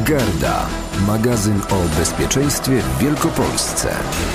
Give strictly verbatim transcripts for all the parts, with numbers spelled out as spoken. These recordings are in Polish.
Garda. Magazyn o bezpieczeństwie w Wielkopolsce.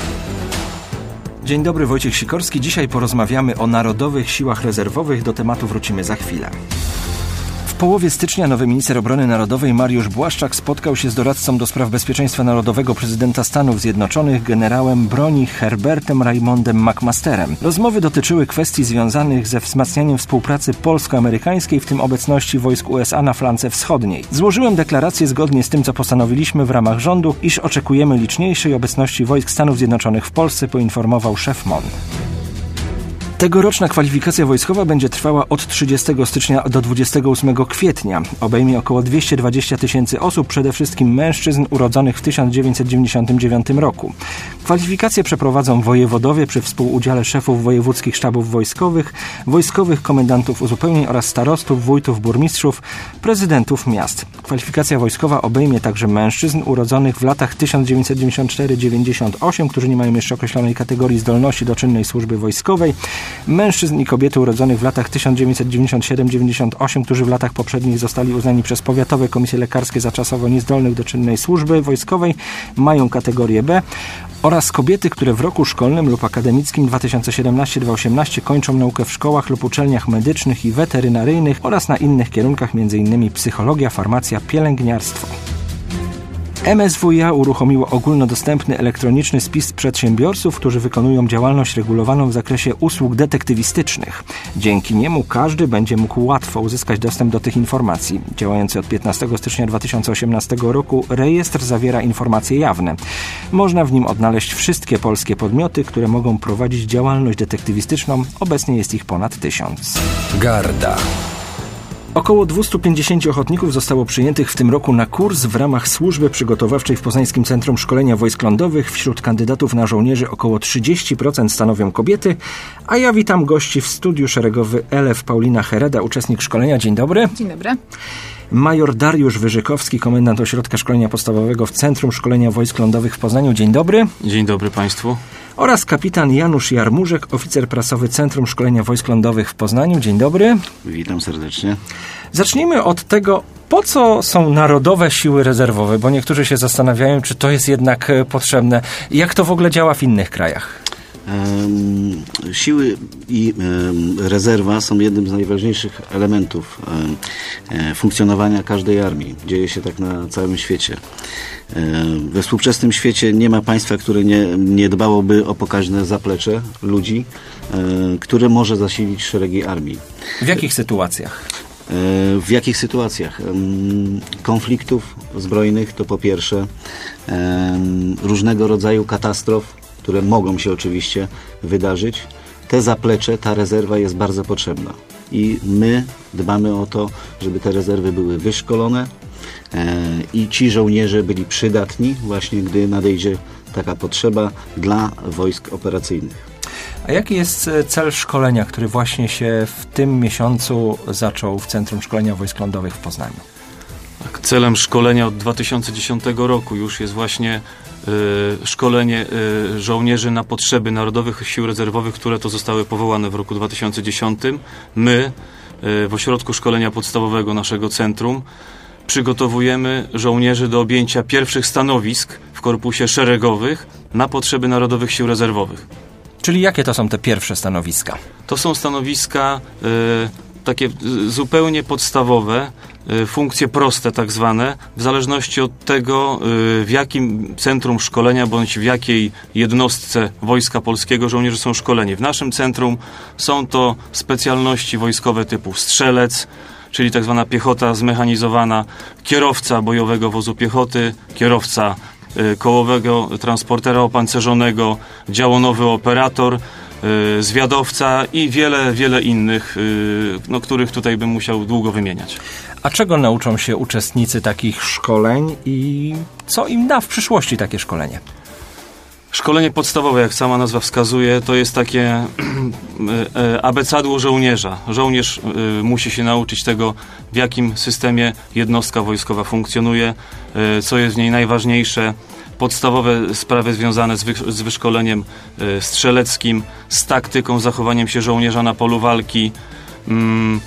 Dzień dobry, Wojciech Sikorski. Dzisiaj porozmawiamy o Narodowych Siłach Rezerwowych. Do tematu wrócimy za chwilę. W połowie stycznia nowy minister obrony narodowej Mariusz Błaszczak spotkał się z doradcą do spraw bezpieczeństwa narodowego prezydenta Stanów Zjednoczonych generałem broni Herbertem Raymondem McMasterem. Rozmowy dotyczyły kwestii związanych ze wzmacnianiem współpracy polsko-amerykańskiej, w tym obecności wojsk U S A na flance wschodniej. Złożyłem deklarację zgodnie z tym, co postanowiliśmy w ramach rządu, iż oczekujemy liczniejszej obecności wojsk Stanów Zjednoczonych w Polsce, poinformował szef M O N. Tegoroczna kwalifikacja wojskowa będzie trwała od trzydziestego stycznia do dwudziestego ósmego kwietnia. Obejmie około dwieście dwadzieścia tysięcy osób, przede wszystkim mężczyzn urodzonych w tysiąc dziewięćset dziewięćdziesiątym dziewiątym roku. Kwalifikacje przeprowadzą wojewodowie przy współudziale szefów wojewódzkich sztabów wojskowych, wojskowych komendantów uzupełnień oraz starostów, wójtów, burmistrzów, prezydentów miast. Kwalifikacja wojskowa obejmie także mężczyzn urodzonych w latach tysiąc dziewięćset dziewięćdziesiątym czwartym do dziewięćdziesiątego ósmego, którzy nie mają jeszcze określonej kategorii zdolności do czynnej służby wojskowej, mężczyzn i kobiety urodzonych w latach tysiąc dziewięćset dziewięćdziesiątym siódmym do dziewięćdziesiątego ósmego, którzy w latach poprzednich zostali uznani przez powiatowe komisje lekarskie za czasowo niezdolnych do czynnej służby wojskowej, mają kategorię B, oraz kobiety, które w roku szkolnym lub akademickim dwa tysiące siedemnastym do dwa tysiące osiemnastego kończą naukę w szkołach lub uczelniach medycznych i weterynaryjnych oraz na innych kierunkach, m.in. psychologia, farmacja, pielęgniarstwo. M S W iA uruchomiło ogólnodostępny elektroniczny spis przedsiębiorców, którzy wykonują działalność regulowaną w zakresie usług detektywistycznych. Dzięki niemu każdy będzie mógł łatwo uzyskać dostęp do tych informacji. Działający od piętnastego stycznia dwa tysiące osiemnastego roku rejestr zawiera informacje jawne. Można w nim odnaleźć wszystkie polskie podmioty, które mogą prowadzić działalność detektywistyczną. Obecnie jest ich ponad tysiąc. Garda. Około dwieście pięćdziesiąt ochotników zostało przyjętych w tym roku na kurs w ramach służby przygotowawczej w Poznańskim Centrum Szkolenia Wojsk Lądowych. Wśród kandydatów na żołnierzy około trzydzieści procent stanowią kobiety, a ja witam gości w studiu. Szeregowy elef Paulina Hereda, uczestnik szkolenia. Dzień dobry. Dzień dobry. Major Dariusz Wyżykowski, komendant Ośrodka Szkolenia Podstawowego w Centrum Szkolenia Wojsk Lądowych w Poznaniu. Dzień dobry. Dzień dobry Państwu. Oraz kapitan Janusz Jarmużek, oficer prasowy Centrum Szkolenia Wojsk Lądowych w Poznaniu. Dzień dobry. Witam serdecznie. Zacznijmy od tego, po co są Narodowe Siły Rezerwowe, bo niektórzy się zastanawiają, czy to jest jednak potrzebne. Jak to w ogóle działa w innych krajach? Um, siły i um, rezerwa są jednym z najważniejszych elementów um, um, funkcjonowania każdej armii. Dzieje się tak na całym świecie. Um, we współczesnym świecie nie ma państwa, które nie, nie dbałoby o pokaźne zaplecze ludzi, um, które może zasilić szeregi armii. W jakich sytuacjach? W jakich sytuacjach? Konfliktów zbrojnych to po pierwsze, różnego rodzaju katastrof, które mogą się oczywiście wydarzyć. Te zaplecze, ta rezerwa jest bardzo potrzebna i my dbamy o to, żeby te rezerwy były wyszkolone i ci żołnierze byli przydatni właśnie, gdy nadejdzie taka potrzeba dla wojsk operacyjnych. A jaki jest cel szkolenia, który właśnie się w tym miesiącu zaczął w Centrum Szkolenia Wojsk Lądowych w Poznaniu? Tak, celem szkolenia od dwa tysiące dziesiątego roku już jest właśnie y, szkolenie y, żołnierzy na potrzeby Narodowych Sił Rezerwowych, które to zostały powołane w roku dwa tysiące dziesiątym. My y, w Ośrodku Szkolenia Podstawowego naszego centrum przygotowujemy żołnierzy do objęcia pierwszych stanowisk w korpusie szeregowych na potrzeby Narodowych Sił Rezerwowych. Czyli jakie to są te pierwsze stanowiska? To są stanowiska y, takie y, zupełnie podstawowe, y, funkcje proste tak zwane, w zależności od tego, y, w jakim centrum szkolenia bądź w jakiej jednostce Wojska Polskiego żołnierze są szkoleni. W naszym centrum są to specjalności wojskowe typu strzelec, czyli tak zwana piechota zmechanizowana, kierowca bojowego wozu piechoty, kierowca kołowego transportera opancerzonego, działonowy operator, y, zwiadowca i wiele, wiele innych, y, no, których tutaj bym musiał długo wymieniać. A czego nauczą się uczestnicy takich szkoleń i co im da w przyszłości takie szkolenie? Szkolenie podstawowe, jak sama nazwa wskazuje, to jest takie abecadło żołnierza. Żołnierz y, musi się nauczyć tego, w jakim systemie jednostka wojskowa funkcjonuje, y, co jest w niej najważniejsze, podstawowe sprawy związane z, wy, z wyszkoleniem y, strzeleckim, z taktyką, zachowaniem się żołnierza na polu walki, y,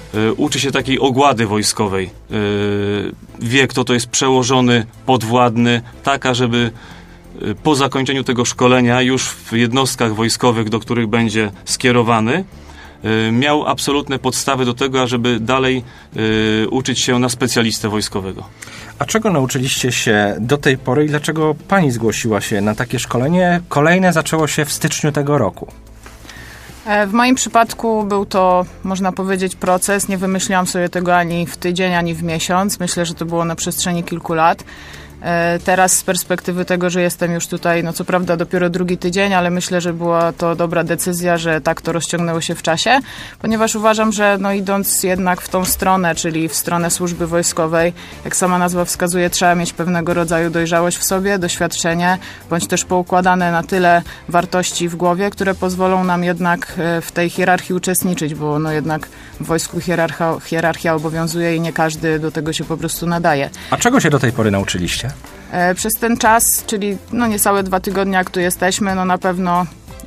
y, uczy się takiej ogłady wojskowej. Y, wie, kto to jest przełożony, podwładny, taka, żeby y, po zakończeniu tego szkolenia już w jednostkach wojskowych, do których będzie skierowany, y, miał absolutne podstawy do tego, ażeby dalej y, uczyć się na specjalistę wojskowego. A czego nauczyliście się do tej pory i dlaczego pani zgłosiła się na takie szkolenie? Kolejne zaczęło się w styczniu tego roku. W moim przypadku był to, można powiedzieć, proces. Nie wymyśliłam sobie tego ani w tydzień, ani w miesiąc. Myślę, że to było na przestrzeni kilku lat. Teraz z perspektywy tego, że jestem już tutaj, no co prawda dopiero drugi tydzień, ale myślę, że była to dobra decyzja, że tak to rozciągnęło się w czasie, ponieważ uważam, że no idąc jednak w tą stronę, czyli w stronę służby wojskowej, jak sama nazwa wskazuje, trzeba mieć pewnego rodzaju dojrzałość w sobie, doświadczenie, bądź też poukładane na tyle wartości w głowie, które pozwolą nam jednak w tej hierarchii uczestniczyć, bo no jednak w wojsku hierarchia, hierarchia obowiązuje i nie każdy do tego się po prostu nadaje. A czego się do tej pory nauczyliście? Przez ten czas, czyli no niecałe dwa tygodnie, jak tu jesteśmy, no na pewno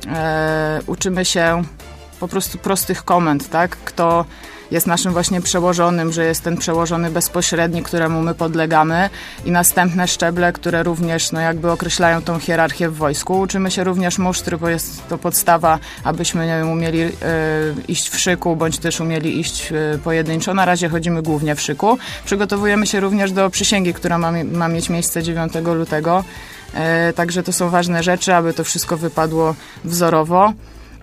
e, uczymy się po prostu prostych komend, tak? Kto jest naszym właśnie przełożonym, że jest ten przełożony bezpośredni, któremu my podlegamy i następne szczeble, które również no jakby określają tą hierarchię w wojsku. Uczymy się również musztry, bo jest to podstawa, abyśmy nie wiem, umieli e, iść w szyku, bądź też umieli iść e, pojedynczo. Na razie chodzimy głównie w szyku. Przygotowujemy się również do przysięgi, która ma, ma mieć miejsce dziewiątego lutego. E, także to są ważne rzeczy, aby to wszystko wypadło wzorowo.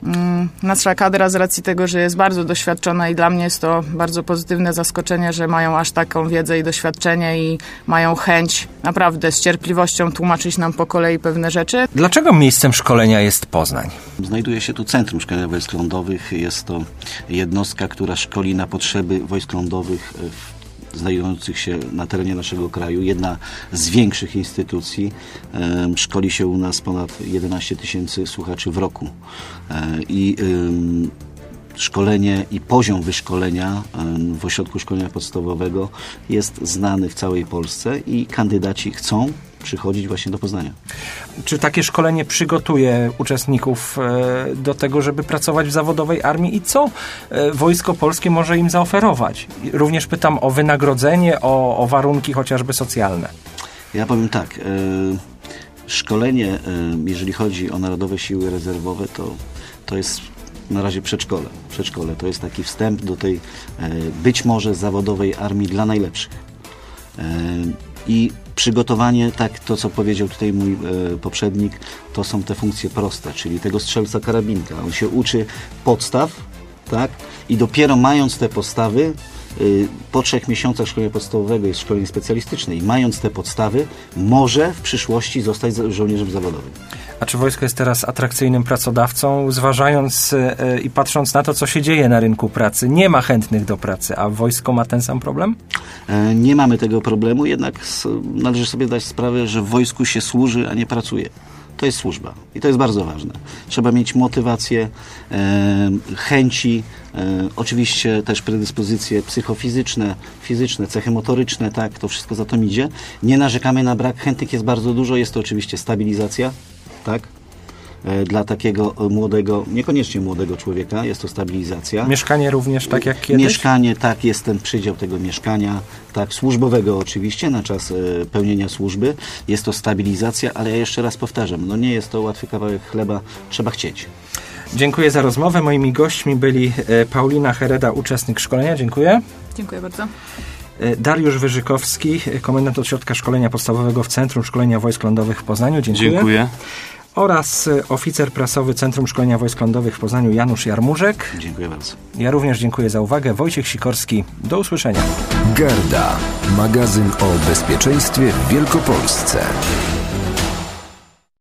Nasza kadra z racji tego, że jest bardzo doświadczona i dla mnie jest to bardzo pozytywne zaskoczenie, że mają aż taką wiedzę i doświadczenie i mają chęć naprawdę z cierpliwością tłumaczyć nam po kolei pewne rzeczy. Dlaczego miejscem szkolenia jest Poznań? Znajduje się tu Centrum Szkolenia Wojsk Lądowych. Jest to jednostka, która szkoli na potrzeby wojsk lądowych w znajdujących się na terenie naszego kraju. Jedna z większych instytucji. E, szkoli się u nas ponad jedenaście tysięcy słuchaczy w roku. E, I e, szkolenie i poziom wyszkolenia e, w Ośrodku Szkolenia Podstawowego jest znany w całej Polsce i kandydaci chcą przychodzić właśnie do Poznania. Czy takie szkolenie przygotuje uczestników e, do tego, żeby pracować w zawodowej armii i co e, Wojsko Polskie może im zaoferować? Również pytam o wynagrodzenie, o, o warunki chociażby socjalne. Ja powiem tak, e, szkolenie, e, jeżeli chodzi o Narodowe Siły Rezerwowe, to, to jest na razie przedszkole. Przedszkole to jest taki wstęp do tej e, być może zawodowej armii dla najlepszych. E, I przygotowanie, tak to co powiedział tutaj mój e, poprzednik, to są te funkcje proste, czyli tego strzelca karabinka. On się uczy podstaw, tak? I dopiero mając te podstawy, y, po trzech miesiącach szkolenia podstawowego jest szkolenie specjalistyczne i mając te podstawy, może w przyszłości zostać żołnierzem zawodowym. A czy wojsko jest teraz atrakcyjnym pracodawcą, zważając yy, i patrząc na to, co się dzieje na rynku pracy? Nie ma chętnych do pracy, a wojsko ma ten sam problem? E, nie mamy tego problemu, jednak s- należy sobie dać sprawę, że w wojsku się służy, a nie pracuje. To jest służba i to jest bardzo ważne. Trzeba mieć motywację, e, chęci, e, oczywiście też predyspozycje psychofizyczne, fizyczne, cechy motoryczne, tak, to wszystko za tym idzie. Nie narzekamy na brak, chętnych jest bardzo dużo, jest to oczywiście stabilizacja, tak, e, dla takiego młodego, niekoniecznie młodego człowieka, jest to stabilizacja. Mieszkanie również tak jak kiedyś? Mieszkanie, tak, jest ten przydział tego mieszkania, tak, służbowego oczywiście, na czas e, pełnienia służby. Jest to stabilizacja, ale ja jeszcze raz powtarzam, no nie jest to łatwy kawałek chleba, trzeba chcieć. Dziękuję za rozmowę. Moimi gośćmi byli e, Paulina Hereda, uczestnik szkolenia. Dziękuję. Dziękuję bardzo. E, Dariusz Wyżykowski, komendant Ośrodka Szkolenia Podstawowego w Centrum Szkolenia Wojsk Lądowych w Poznaniu. Dziękuję. Dziękuję. Oraz e, oficer prasowy Centrum Szkolenia Wojsk Lądowych w Poznaniu Janusz Jarmużek. Dziękuję bardzo. Ja również dziękuję za uwagę. Wojciech Sikorski. Do usłyszenia. Gerda. Magazyn o bezpieczeństwie w Wielkopolsce.